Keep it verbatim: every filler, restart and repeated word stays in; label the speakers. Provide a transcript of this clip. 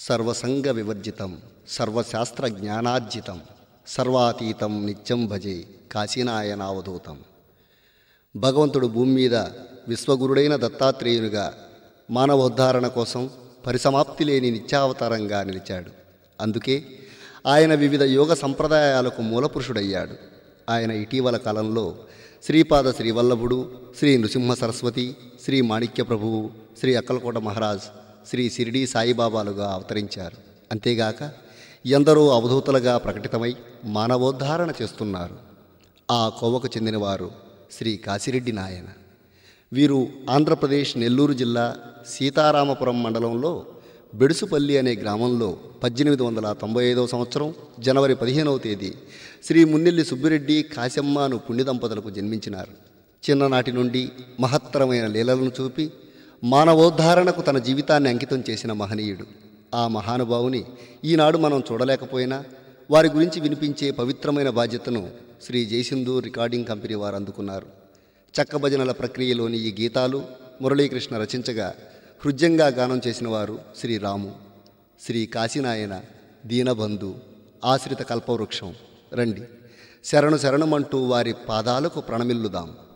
Speaker 1: సర్వసంగ వివర్జితం సర్వశాస్త్ర జ్ఞానార్జితం సర్వాతీతం నిత్యం భజే కాశీనాయనావధూతం. భగవంతుడు భూమి మీద విశ్వగురుడైన దత్తాత్రేయునిగా మానవోద్ధారణ కోసం పరిసమాప్తి లేని నిత్యావతారంగా నిలిచాడు. అందుకే ఆయన వివిధ యోగ సంప్రదాయాలకు మూలపురుషుడయ్యాడు. ఆయన ఇటీవల కాలంలో శ్రీపాద శ్రీవల్లభుడు, శ్రీ నృసింహ సరస్వతి, శ్రీ మాణిక్య ప్రభువు, శ్రీ అక్కలకోట మహారాజ్, శ్రీ షిరిడీ సాయిబాబాలుగా అవతరించారు. అంతేగాక ఎందరో అవధూతలుగా ప్రకటితమై మానవోద్ధారణ చేస్తున్నారు. ఆ కోవకు చెందినవారు శ్రీ కాశిరెడ్డి నాయన. వీరు ఆంధ్రప్రదేశ్ నెల్లూరు జిల్లా సీతారామపురం మండలంలో బెడుసుపల్లి అనే గ్రామంలో పద్దెనిమిది వందల తొంభై ఐదవ సంవత్సరం జనవరి పదిహేనవ తేదీ శ్రీ మున్నెల్లి సుబ్బిరెడ్డి కాశమ్మను పుణ్య దంపతులకు జన్మించినారు. చిన్ననాటి నుండి మహత్తరమైన లీలలను చూపి మానవోద్ధారణకు తన జీవితాన్ని అంకితం చేసిన మహనీయుడు. ఆ మహానుభావుని ఈనాడు మనం చూడలేకపోయినా వారి గురించి వినిపించే పవిత్రమైన బాధ్యతను శ్రీ జయసింధు రికార్డింగ్ కంపెనీ వారు అందుకున్నారు. చక్కభజనల ప్రక్రియలోని ఈ గీతాలు మురళీకృష్ణ రచించగా హృద్యంగా గానం చేసిన వారు శ్రీ రాము. శ్రీ కాశీనాయన దీనబంధు ఆశ్రిత కల్పవృక్షం. రండి శరణు శరణమంటూ వారి పాదాలకు ప్రణమిల్లుదాం.